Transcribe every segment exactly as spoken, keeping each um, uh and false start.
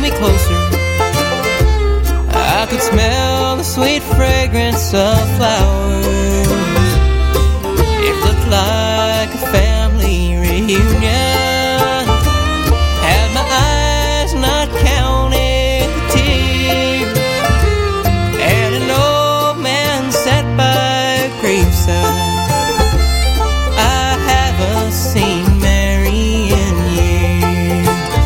me closer, I could smell the sweet fragrance of flowers. It looked like a family reunion. Had my eyes not counted the tears, and an old man sat by a graveside. I haven't seen Mary in years.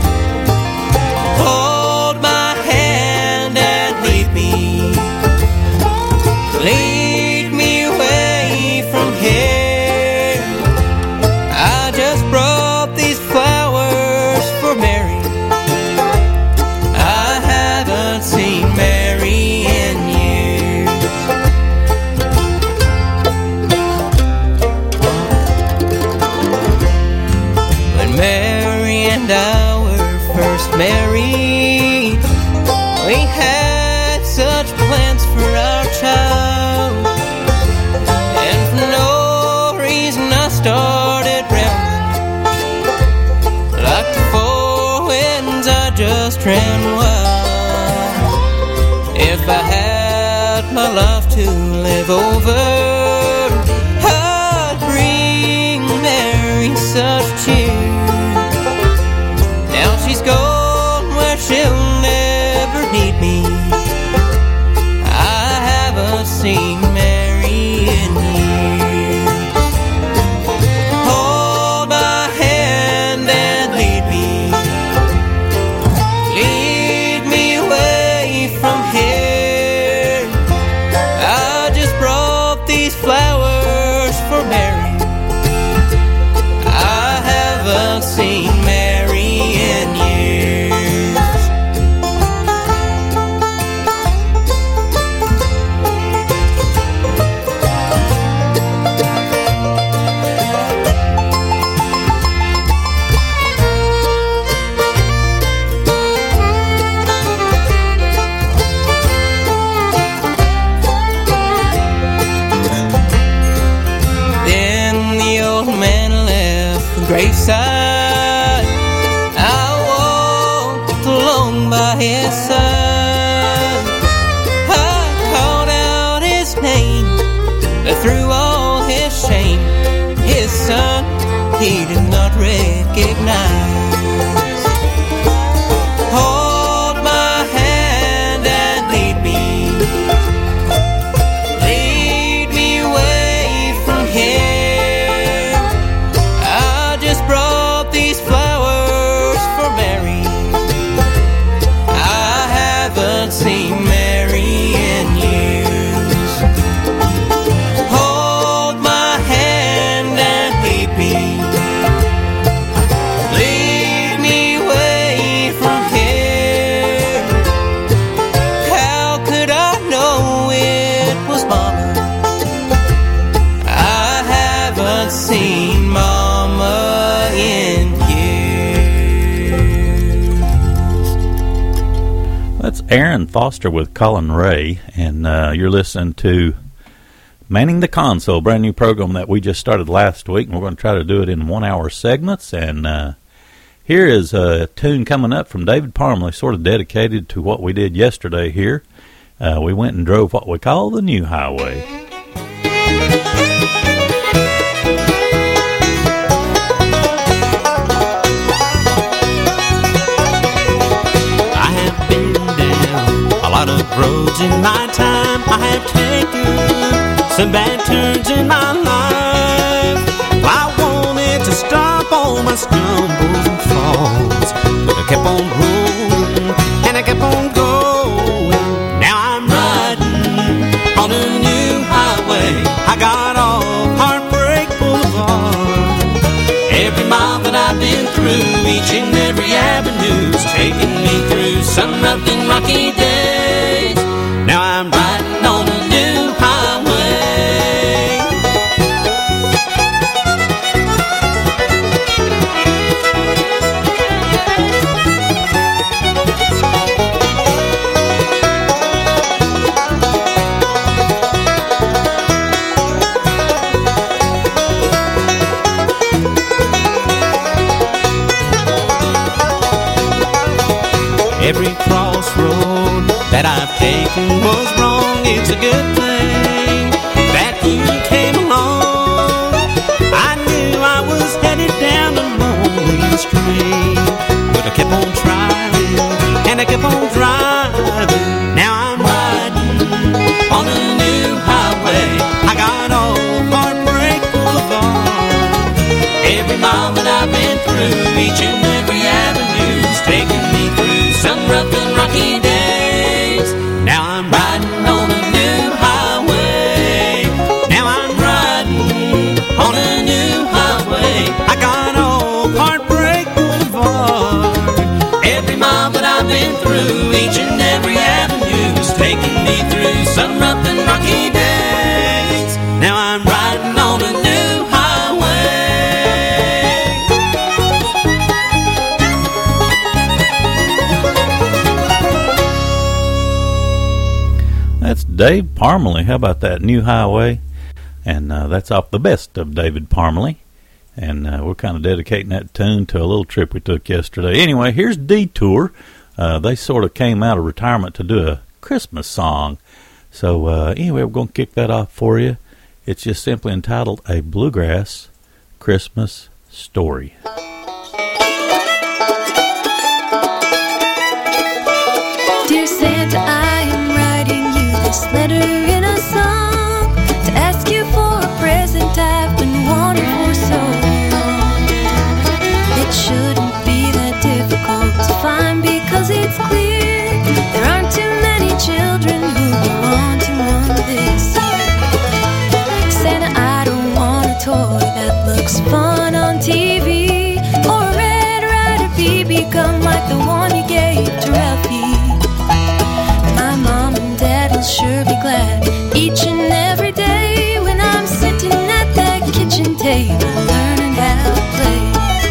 Hold my hand and lead me, lead me away from here. I just brought these flowers for Mary. I haven't seen Mary in years. When Mary and I were first married, we had such plans for our child, and for no reason I started rambling. Like the four winds, I just ran wild. If I had my life to live over, I'd bring Mary such cheer. Now she's gone where she'll never need me. I haven't seen Mary in years. Hold my hand and lead me, lead me away from here. I just brought these flowers for Mary. I haven't seen Mary in years. Then the old man left the graveside. I walked along by his side. I called out his name, but through all his shame, his son he did not recognize. Hold my hand and lead me, lead me away from here. I just brought these flowers for Mary. I haven't seen Mary in years. Hold my hand and lead me, lead me away from here. How could I know it was Mama? I haven't seen Mama in years. That's Aaron Foster with Colin Ray, and uh, you're listening to Manning the Console, brand new program that we just started last week, and we're going to try to do it in one-hour segments. And uh, here is a tune coming up from David Parmley, sort of dedicated to what we did yesterday here. Uh, we went and drove what we call the New Highway. I have been down a lot of roads in my time. I have taken some bad turns in my life. I wanted to stop all my stumbles and falls, but I kept on rolling and I kept on going. Now I'm riding on a new highway. I got off Heartbreak Boulevard. Every mile that I've been through, each and every avenue's taking me through some rough and rocky days. Now I'm riding on a new highway. Every crossroad that I've taken was wrong. It's a good thing that you came along. I knew I was headed down a lonely street, but I kept on trying and I kept on driving. Now I'm riding on a new highway. I got old Heartbreak Boulevard. Every mile that I've been through, each and every avenue's taking me through some rough and rocky days. Now I'm riding on a new highway. Now I'm riding on a new highway. I got old Heartbreak Boulevard. Every mile that I've been through, each and every avenue's taking me through some rough and rocky days. Now I'm riding on a new That's Dave Parmalee. How about that? New Highway. And uh, that's off the best of David Parmalee. And uh, we're kind of dedicating that tune to a little trip we took yesterday. Anyway, here's Detour. Uh, they sort of came out of retirement to do a Christmas song. So uh, anyway, we're going to kick that off for you. It's just simply entitled A Bluegrass Christmas Story. Dear Santa, I am writing you this letter in a song to ask you for a present I've been wanting for so long. It shouldn't be that difficult to find because it's clear there aren't too many children who will want to one this year. Santa, I don't want a toy that looks fun on T V or a Red Ryder B B gun like the one you gave to Ralphie. My mom and dad will sure be glad each and every day when I'm sitting at that kitchen table learning how to play.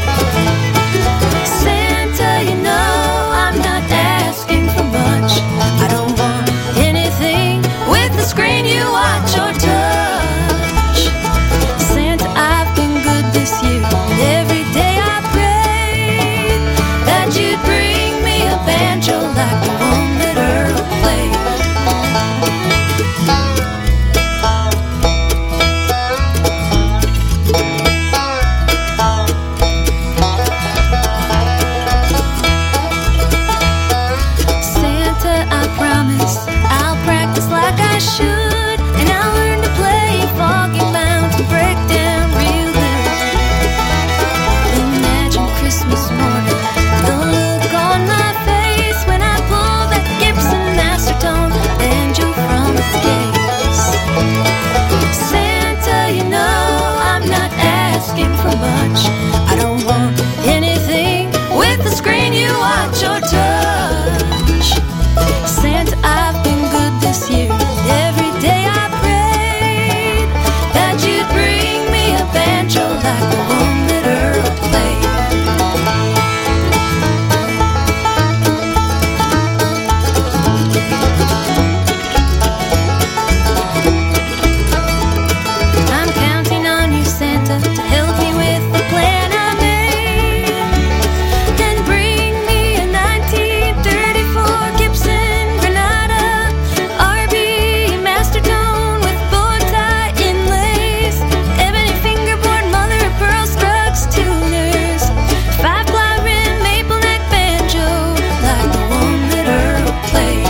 Santa, you know I'm not asking for much. I don't want anything with the screen you watch or touch. Santa, I've been good this year, and every day I prayed that you'd bring me a banjo like the one that Earl played. Santa, I promise I'll practice like I should, and I'll learn to play Foggy Mountain Breakdown real good. Imagine Christmas morning, the look on my face when I pull that Gibson Mastertone banjo from its case. Santa, you know I'm not asking for much. I don't want anything with the screen you watch or touch. Santa, I've been good this year. Every day I prayed that you'd bring me a banjo like the one that Earl played. I'm counting on you, Santa, to help me with the plan I made. Then bring me a nineteen thirty-four Gibson Granada R B Mastertone with bow tie inlays, ebony fingerboard, mother of pearl Scruggs tuners, five ply rim maple neck banjo like the one that Earl played.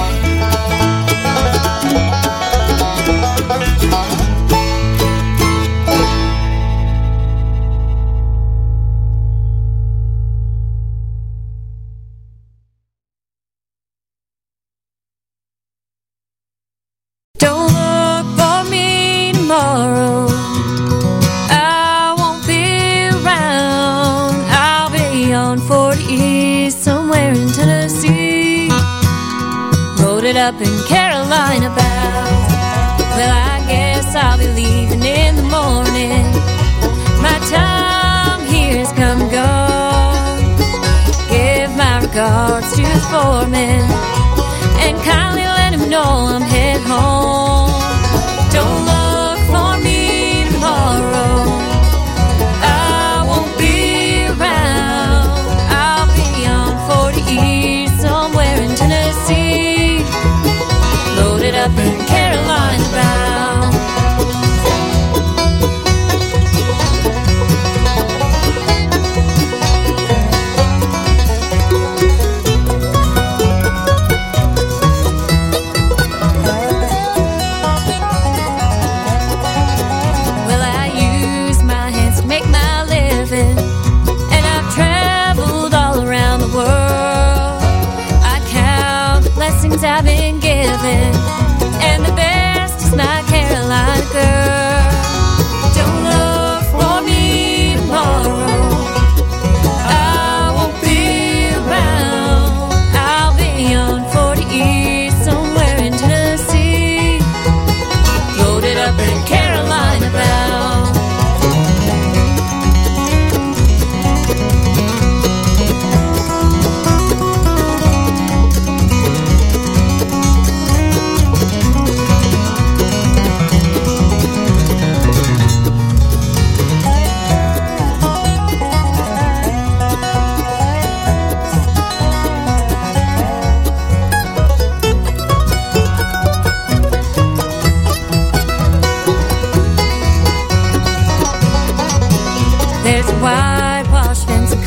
Don't look for me tomorrow. I won't be around. I'll be on forty East somewhere in Tennessee. Wrote it up in Carolina bound. Well, I guess I'll be leaving in the morning. My time here's come and gone. Give my regards to the foreman and kindly let him know I'm headed home. Don't look for me tomorrow. I won't be around. I'll be on forty East somewhere in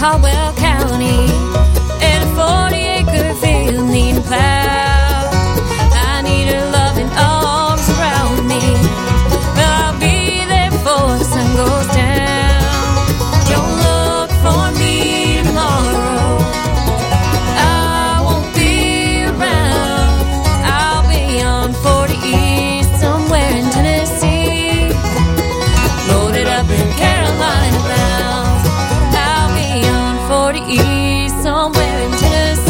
Caldwell County, and a forty acre field needing plowed. I need her loving arms around me. Well, I'll be there before the sun goes down. Don't look for me tomorrow, I won't be around. I'll be on forty East somewhere in Tennessee, loaded up in Carolina bound. I'll be on forty East somewhere in Tennessee.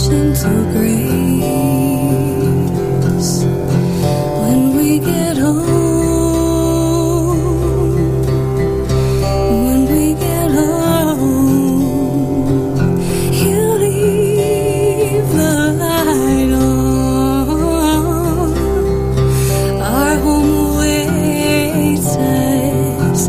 gentle grace. When we get home, when we get home, he'll leave the light on. Our home awaits us.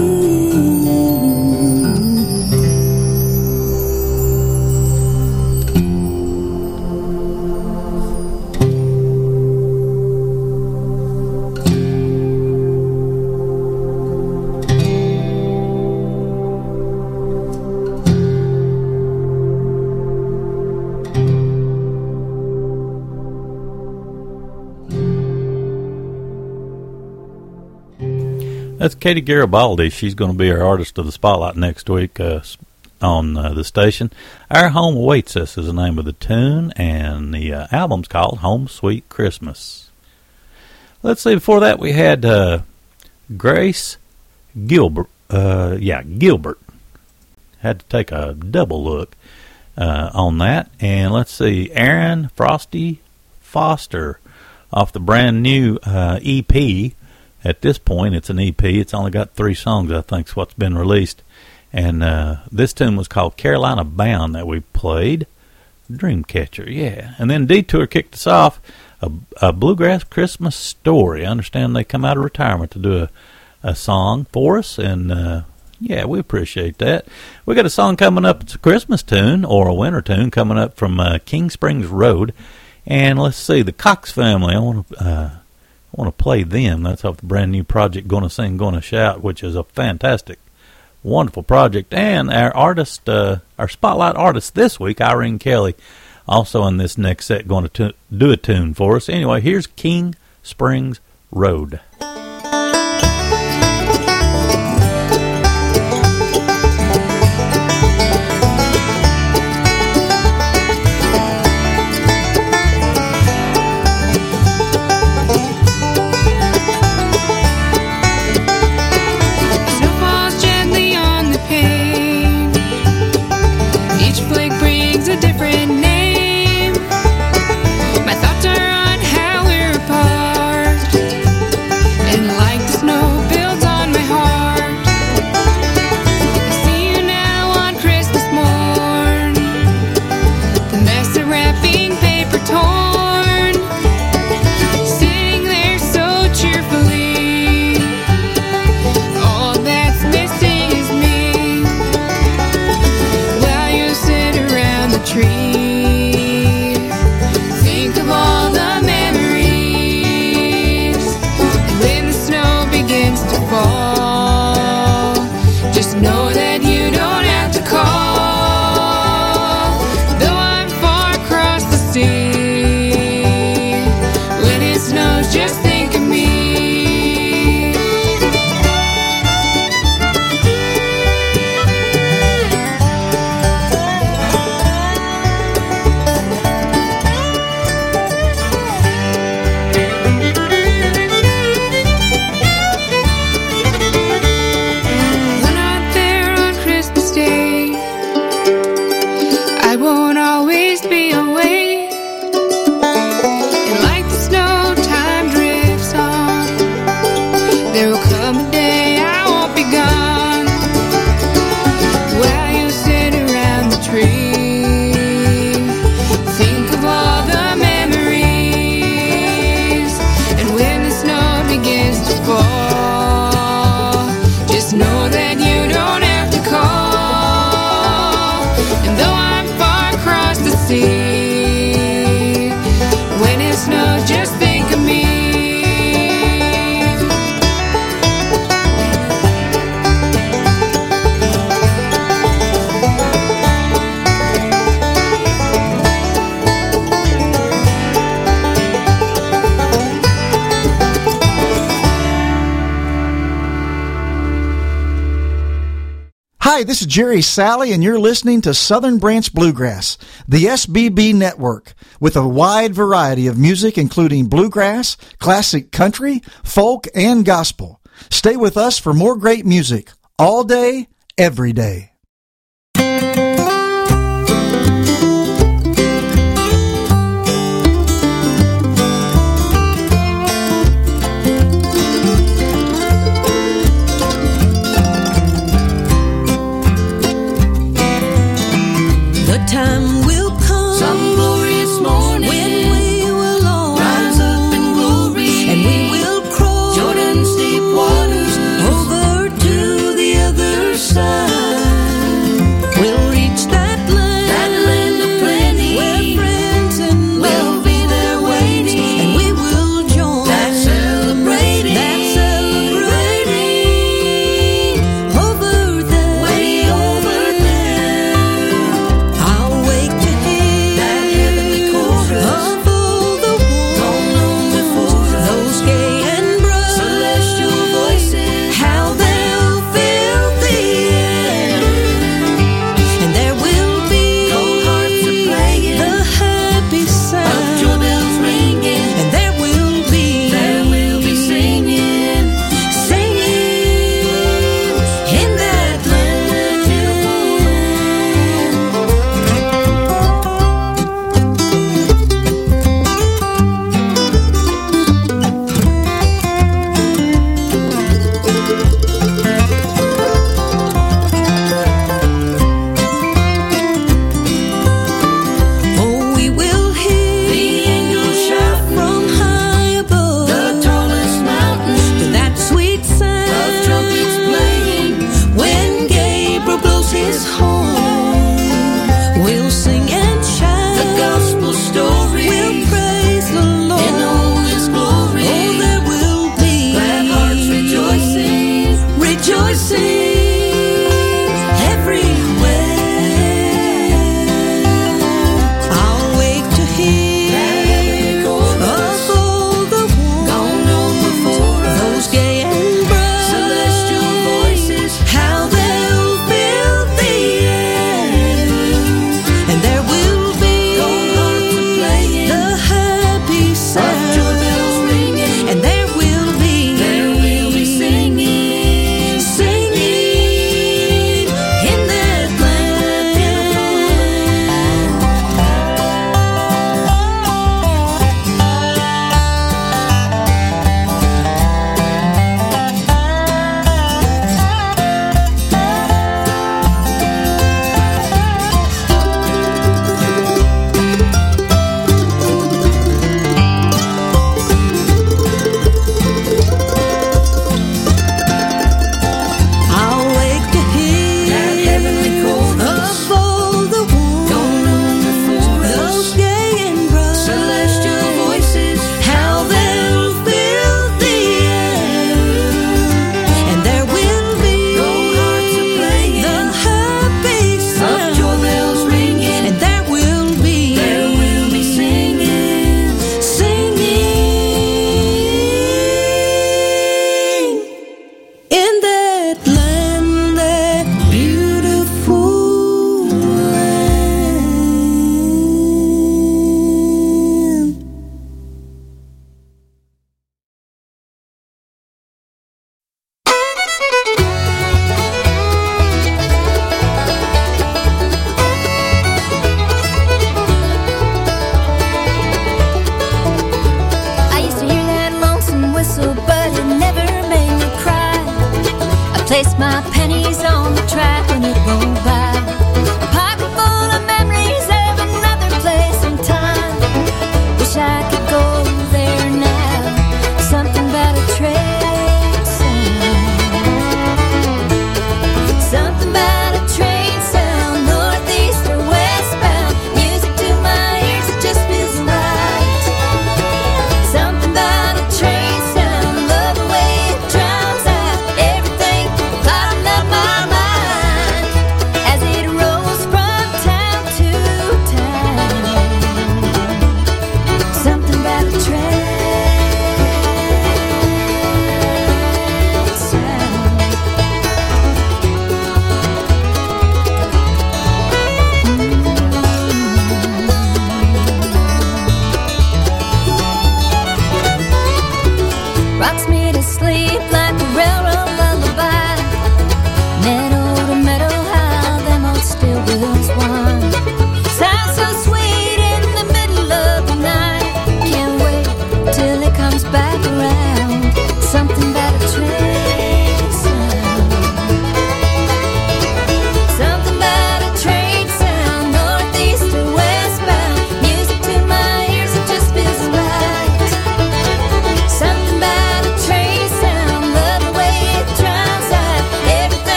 That's Katie Garibaldi. She's going to be our artist of the spotlight next week uh, on uh, the station. Our Home Awaits Us is the name of the tune, and the uh, album's called Home Sweet Christmas. Let's see, before that we had uh, Grace Gilbert. Uh, yeah, Gilbert. Had to take a double look uh, on that. And let's see, Aaron Frosty Foster off the brand new uh, E P. At this point, it's an E P. It's only got three songs, I think, is what's been released. And uh, this tune was called Carolina Bound that we played. Dreamcatcher, yeah. And then Detour kicked us off, a, a Bluegrass Christmas Story. I understand they come out of retirement to do a, a song for us, and uh, yeah, we appreciate that. We got a song coming up. It's a Christmas tune or a winter tune coming up from uh, King Springs Road. And let's see, the Cox Family. I want to... Uh, I want to play them. That's off the brand new project, Gonna Sing, Gonna Shout, which is a fantastic, wonderful project. And our artist, uh, our spotlight artist this week, Irene Kelly, also in this next set, going to t- do a tune for us. Anyway, here's King Springs Road. Hi, this is Jerry Salley, and you're listening to Southern Branch Bluegrass, the S B B network, with a wide variety of music including bluegrass, classic country, folk, and gospel. Stay with us for more great music, all day, every day. time will come, some glorious morning, when we will all rise up in glory, and we will cross Jordan's deep waters over to the other side. We'll reach that land, that land of plenty, where friends and will be there waiting, and we will join that celebrating, that celebrating over there, way over there. I'll wake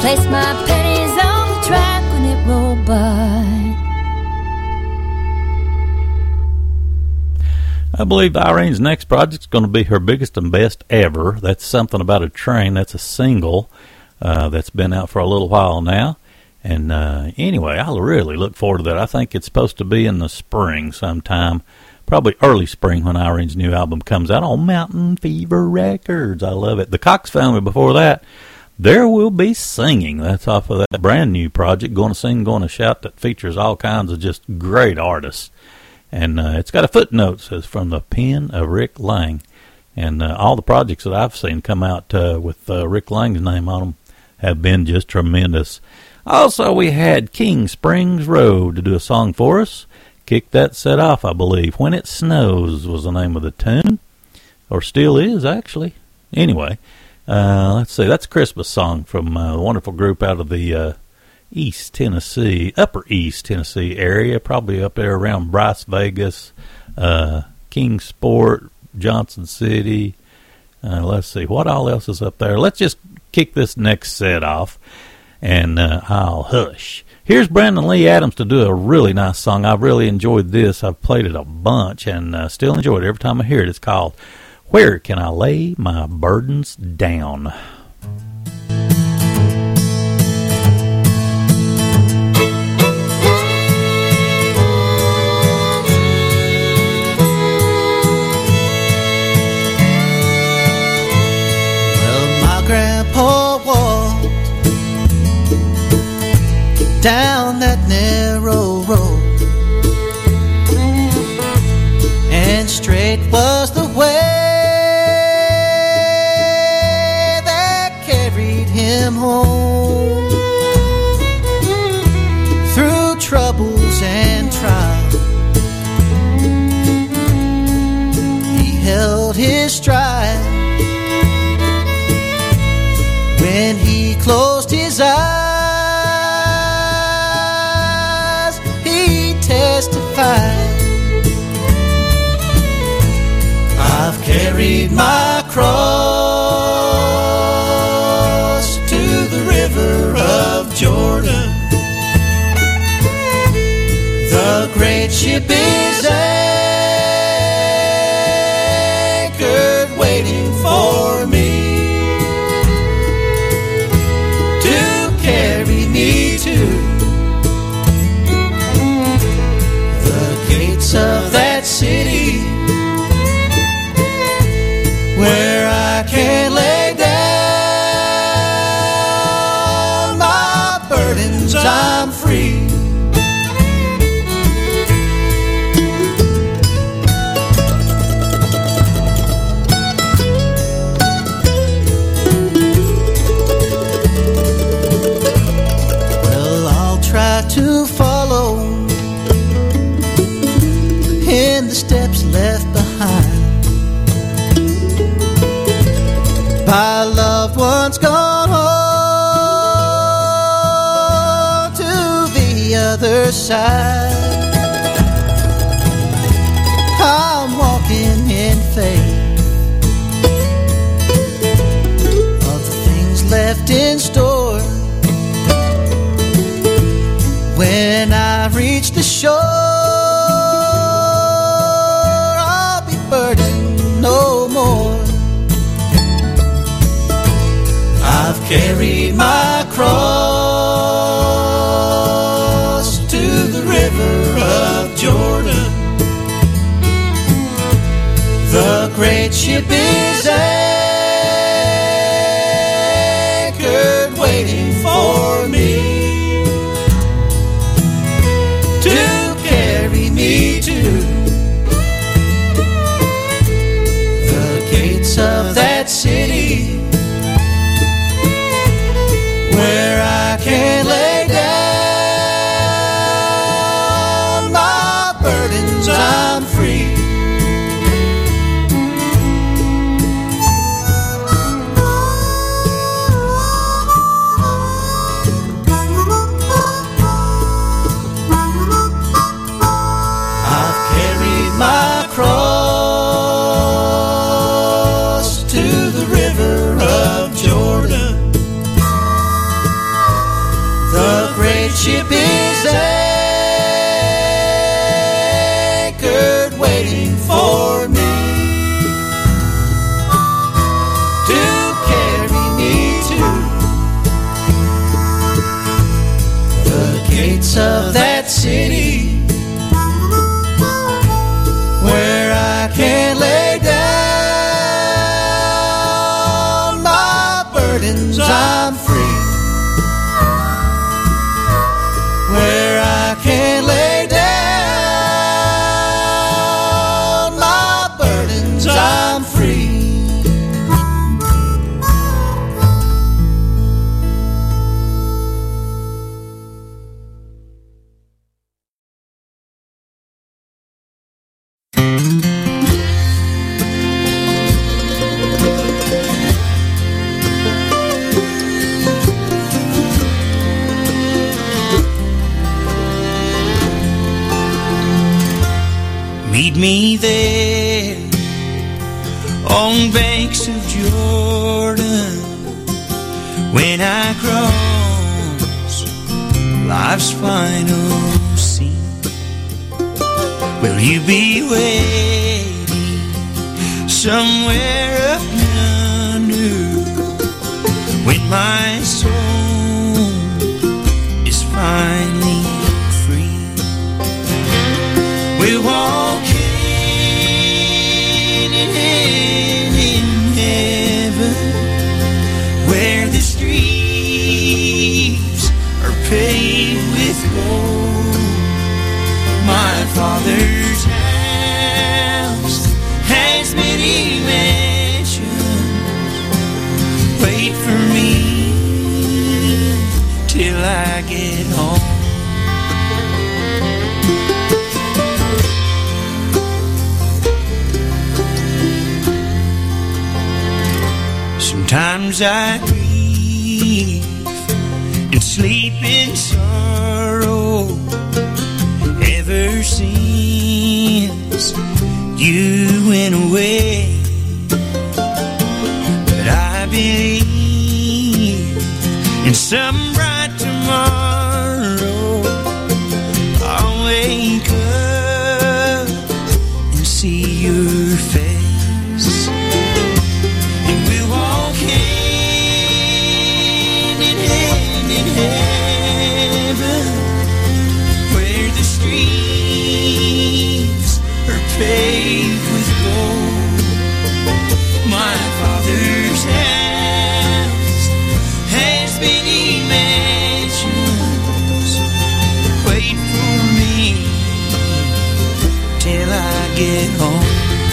place my pennies on the track when it rolled by. I believe Irene's next project's going to be her biggest and best ever. That's Something About a Train. That's a single uh, that's been out for a little while now. And uh, anyway, I really look forward to that. I think it's supposed to be in the spring sometime, probably early spring when Irene's new album comes out on Mountain Fever Records. I love it. The Cox Family before that, There Will Be Singing. That's off of that brand new project, Going to Sing, Going to Shout, that features all kinds of just great artists. And uh, it's got a footnote, says, from the pen of Rick Lang. And uh, all the projects that I've seen come out uh, with uh, Rick Lang's name on them have been just tremendous. Also, we had King Springs Road to do a song for us. Kicked that set off, I believe. When It Snows was the name of the tune. Or still is, actually. Anyway, uh, let's see. That's a Christmas song from a wonderful group out of the Uh, East Tennessee, Upper East Tennessee area, probably up there around Bryce, Vegas, uh, Kingsport, Johnson City. Uh, let's see, what all else is up there? Let's just kick this next set off, and uh, I'll hush. Here's Brandon Lee Adams to do a really nice song. I've really enjoyed this. I've played it a bunch and uh, still enjoy it every time I hear it. It's called Where Can I Lay My Burdens Down? Grandpa walked down that narrow road, and straight was the way that carried him home. Through troubles and trials, he held his stride. When he closed his eyes, he testified, I've carried my cross to the river of Jordan. The great ship is anchored waiting for me. Of that city where I can lay down my burdens, I'm free. Well, I'll try to follow in the steps left behind by loved ones gone home to the other side. I'm walking in faith of the things left in store. When I reach the shore, no more. I've carried my cross to the river of Jordan. The great ship is anchored waiting for me to carry me to of that city where I can lay down my burdens, I'm free. bird waiting for me to carry me to the gates of that city where I can lay down my burdens. I'm free. Where I can lay down my burdens. I'm free. Meet me there on banks of Jordan when I cross life's final sea. Will you be waiting somewhere up yonder when my soul is finally free? We'll walk paved with gold. My Father's house has many mansions. Wait for me till I get home. Sometimes I grieve and sleep in sorrow ever since you went away. But I believe in some bright tomorrow. I'll wake up and see your face. Paved with gold. My Father's house has many mansions. Wait for me till I get home.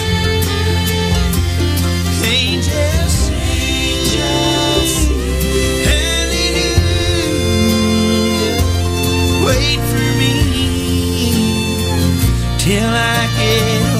Angels sing, hallelujah. Wait for me till I get home.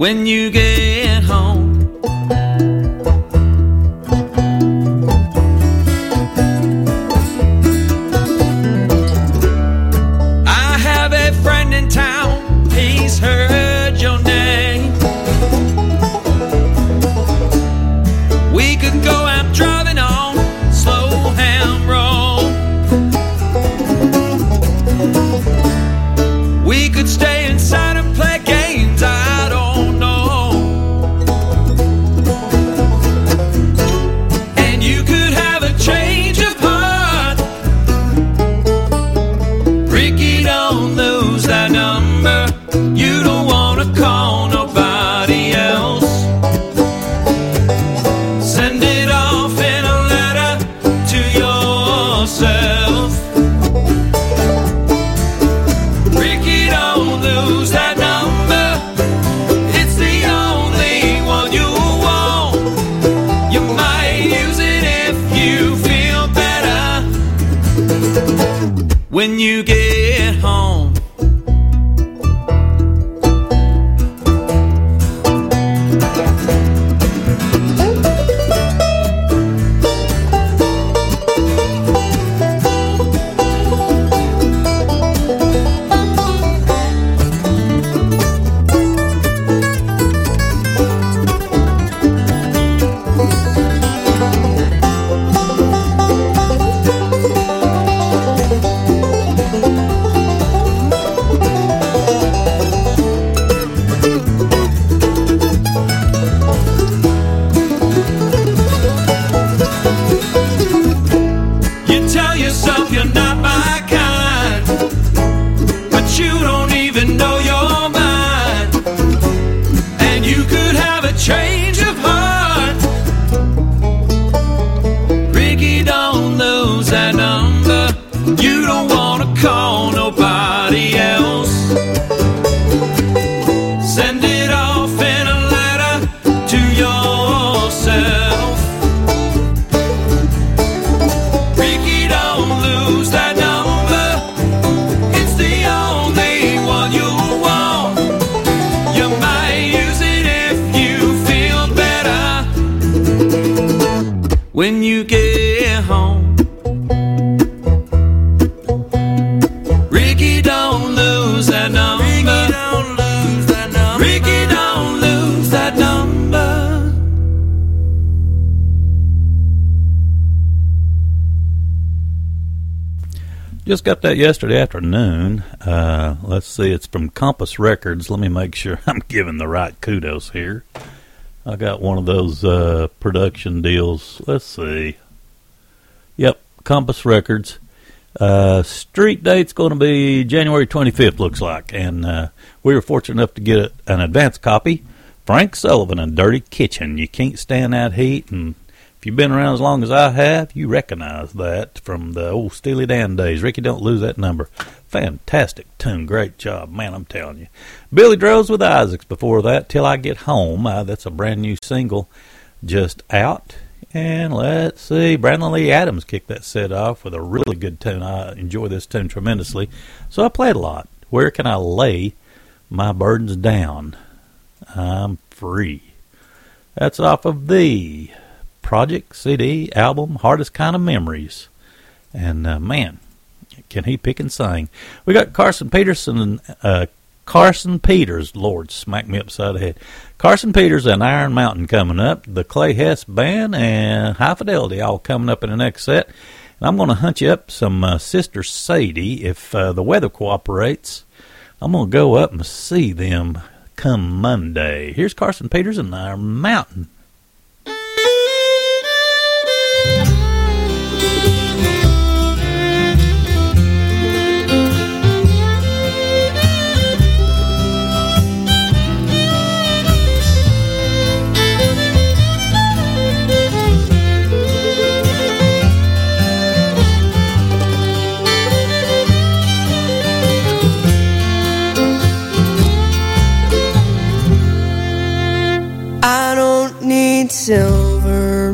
when you get home. I have a friend in town, he's heard your name. We could go out driving on Slowham Road. We could stay inside and play games, I don't know. And you could have a change of heart. Ricky, don't lose that number. You don't want to call nobody else. Send it off in a letter to yourself. Ricky, don't lose that number. It's the only one you want. You might use it if you feel better when you get home. You tell yourself you're not my kind, but you don't even know your mind. And you could have a change of heart. Ricky, don't lose that number. You don't want to call nobody else. Send it off in a letter to yourself. Ricky, don't lose that number. It's the only one you want. You might use it if you feel better when you get home. Ricky, don't lose that number. Ricky, don't lose that number. Ricky, don't lose that number. Just got that yesterday afternoon. Uh, let's see, it's from Compass Records. Let me make sure I'm giving the right kudos here. I got one of those uh, production deals. Let's see. Yep, Compass Records. Uh, street date's going to be January twenty-fifth, looks like. And uh, we were fortunate enough to get an advance copy. Frank Sullivan and Dirty Kitchen. You can't stand that heat, and if you've been around as long as I have, you recognize that from the old Steely Dan days. Ricky, don't lose that number. Fantastic tune. Great job. Man, I'm telling you. Billy Droz with Isaacs before that, Till I Get Home. Uh, that's a brand new single just out. And let's see, Brandon Lee Adams kicked that set off with a really good tune. I enjoy this tune tremendously. So I played a lot. Where Can I Lay My Burdens Down? I'm Free. That's off of the Project C D album, Hardest Kind of Memories. And uh, man, can he pick and sing. We got Carson Peterson and uh, Carson Peters, Lord, smack me upside the head. Carson Peters and Iron Mountain coming up. The Clay Hess Band and High Fidelity all coming up in the next set. And I'm going to hunt you up some uh, Sister Sadie if uh, the weather cooperates. I'm going to go up and see them come Monday. Here's Carson Peters and Iron Mountain. Silver,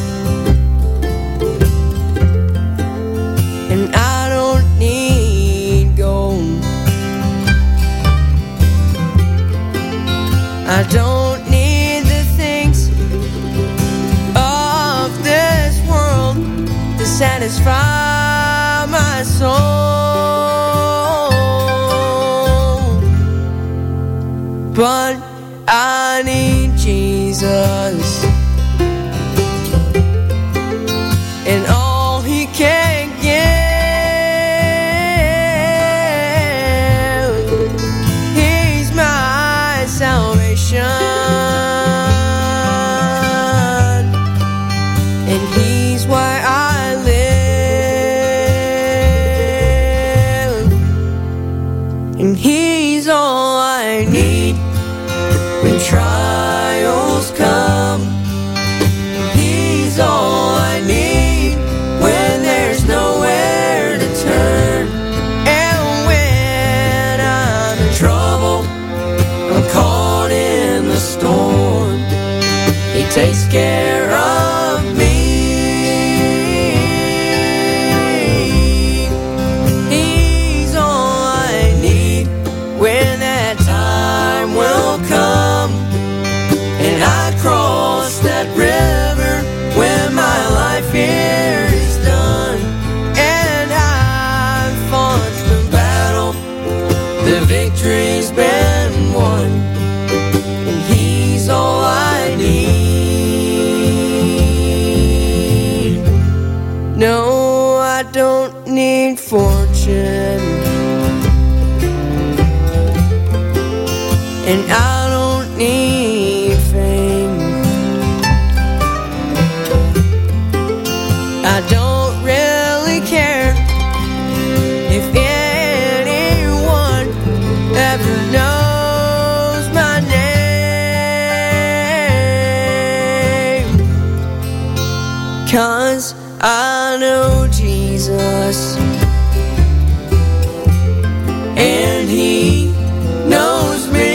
and I don't need gold. I don't need the things of this world to satisfy my soul, but I need Jesus and all He can give. He's my salvation, and He's why I live, and He's all I need when trials come. He's all I need when there's nowhere to turn, and when I'm in trouble, I'm caught in the storm, He takes care of me. He's all I need when that time will come, and I cross that river when my life here is done, and I've fought the battle, the victory's been won, and He's all I need. No, I don't need fortune, and I don't need fame. I don't really care if anyone ever knows my name, 'cause I know Jesus, and He knows me,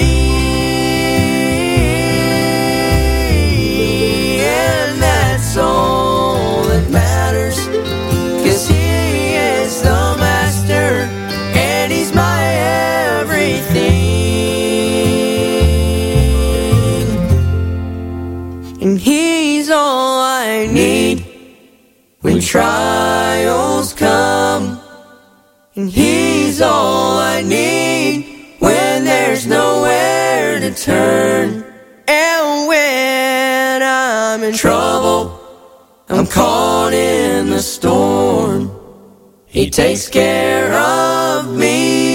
and that's all that matters, 'cause He is the master, and He's my everything, and He's all I need when trials come, and He's all I need when there's nowhere to turn, and when I'm in trouble, I'm caught in the storm, He takes care of me.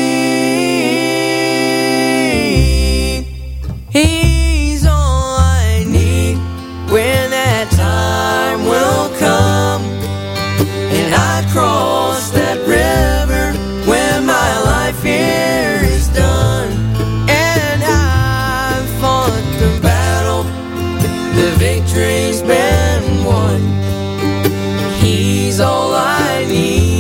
He's all I need when that time will come, and I cross that river when my life here is done, and I've fought the battle, the victory's been won. He's all I need.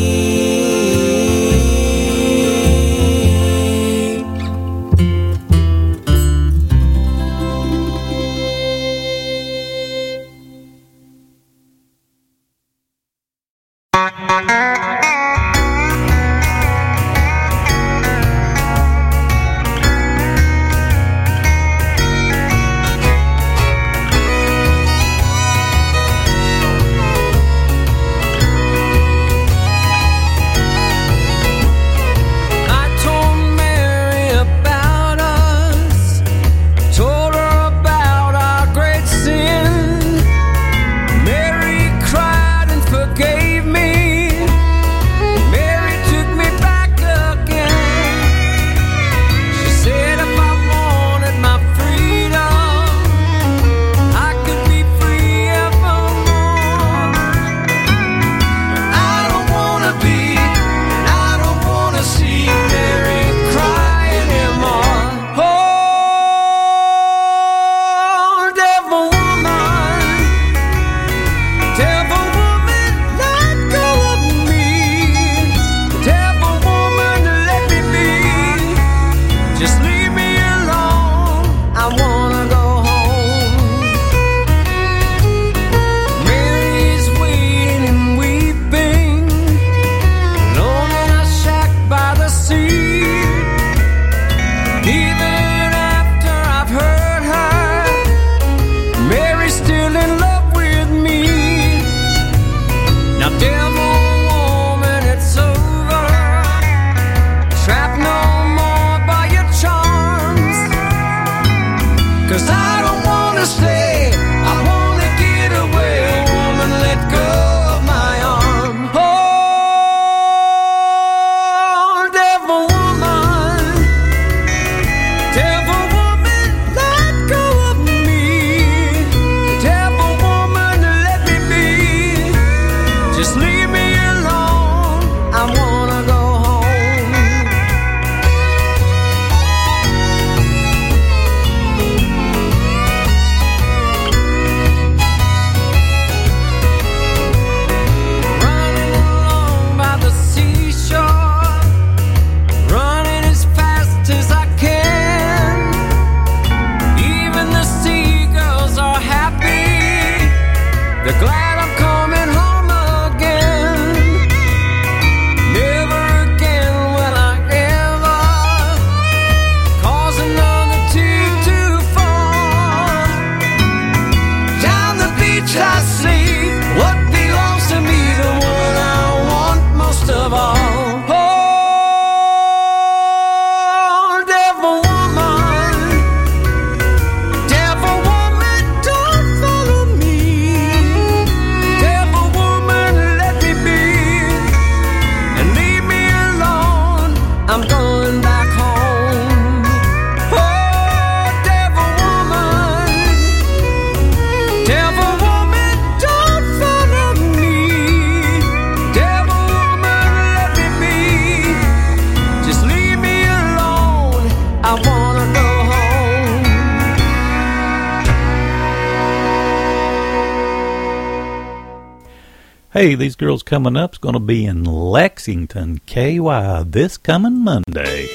Even after I've heard Hey, these girls coming up is going to be in Lexington, K Y, this coming Monday.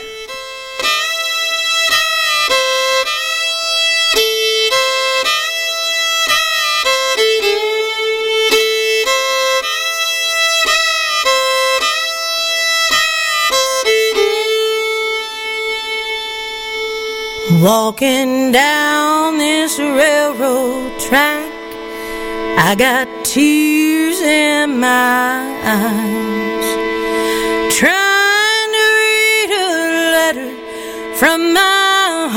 Walking down this railroad track, I got tears in my eyes, trying to read a letter from my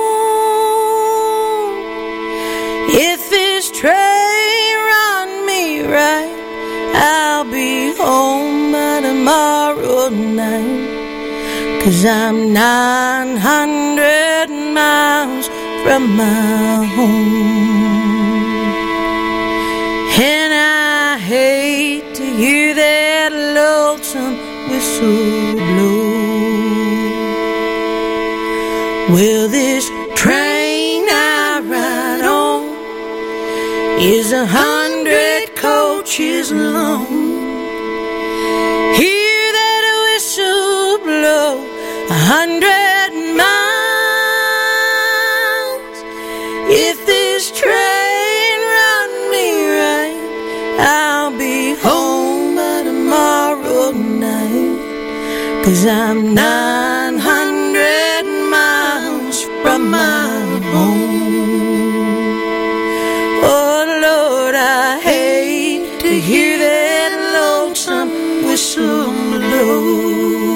home. If this train run me right, I'll be home by tomorrow night. 'Cause I'm nine hundred miles from my home. And I hate to hear that lonesome whistle blow. Well, this train I ride on is a hundred coaches long. Hear that whistle blow a hundred miles. If this train run me right, I'll be home by tomorrow night. 'Cause I'm nine hundred miles from my home. Oh Lord, I hate to hear that lonesome whistle blow.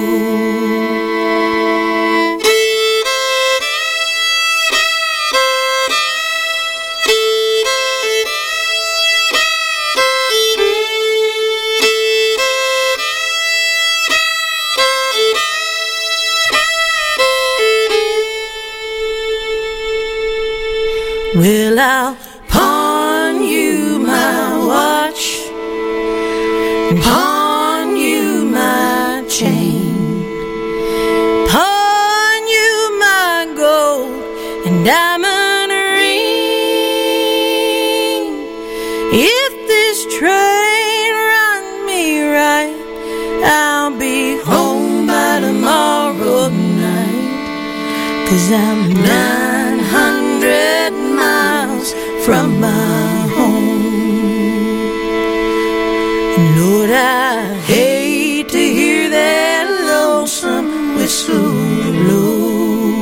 Well, I'll pawn you my watch, pawn you my chain, pawn you my gold and diamond ring. If this train run me right, I'll be home by tomorrow night. 'Cause I'm nine hundred miles from my home. And Lord, I hate to hear that lonesome whistle blow.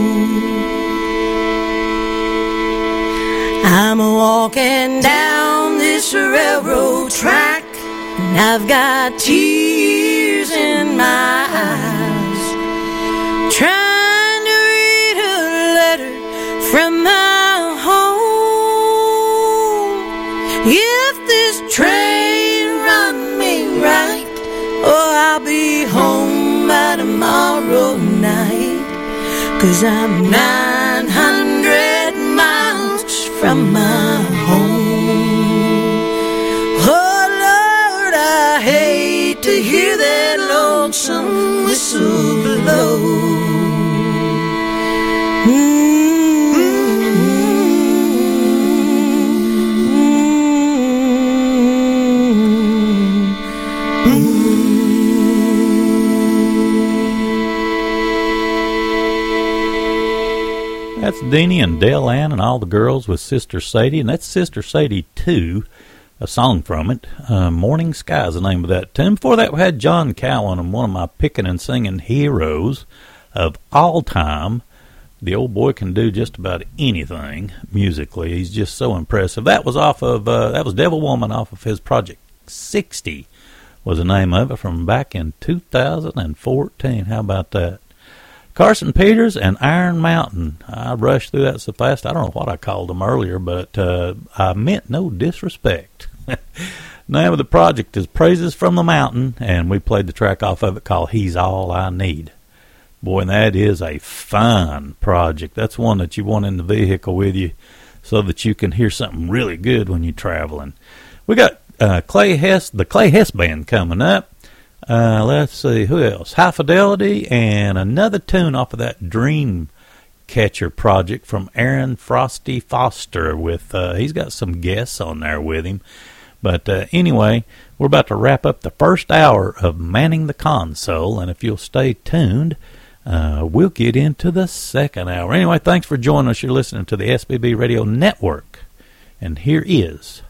I'm walking down this railroad track, and I've got tears in my eyes, trying to read a letter from my home. If this train run me right, oh, I'll be home by tomorrow night. 'Cause I'm nine hundred miles from my home. Oh Lord, I hate to hear that lonesome whistle blow. Mm. That's Deanie and Dale Ann and all the girls with Sister Sadie, and that's Sister Sadie two, a song from it. Uh, Morning Sky is the name of that tune. Before that, we had John Cowan and one of my picking and singing heroes of all time. The old boy can do just about anything musically. He's just so impressive. That was off of uh, that was Devil Woman off of his Project sixty was the name of it from back in two thousand fourteen. How about that? Carson Peters and Iron Mountain. I rushed through that so fast, I don't know what I called them earlier, but uh, I meant no disrespect. Name of the project is Praises from the Mountain, and we played the track off of it called He's All I Need. Boy, and that is a fine project. That's one that you want in the vehicle with you so that you can hear something really good when you're traveling. We got uh, Clay Hess, the Clay Hess Band coming up. Uh, let's see, who else? High Fidelity and another tune off of that Dream Catcher project from Aaron Frosty Foster. With uh, he's got some guests on there with him. But uh, anyway, we're about to wrap up the first hour of Manning the Console, and if you'll stay tuned, uh, we'll get into the second hour. Anyway, thanks for joining us. You're listening to the S B B Radio Network, and here is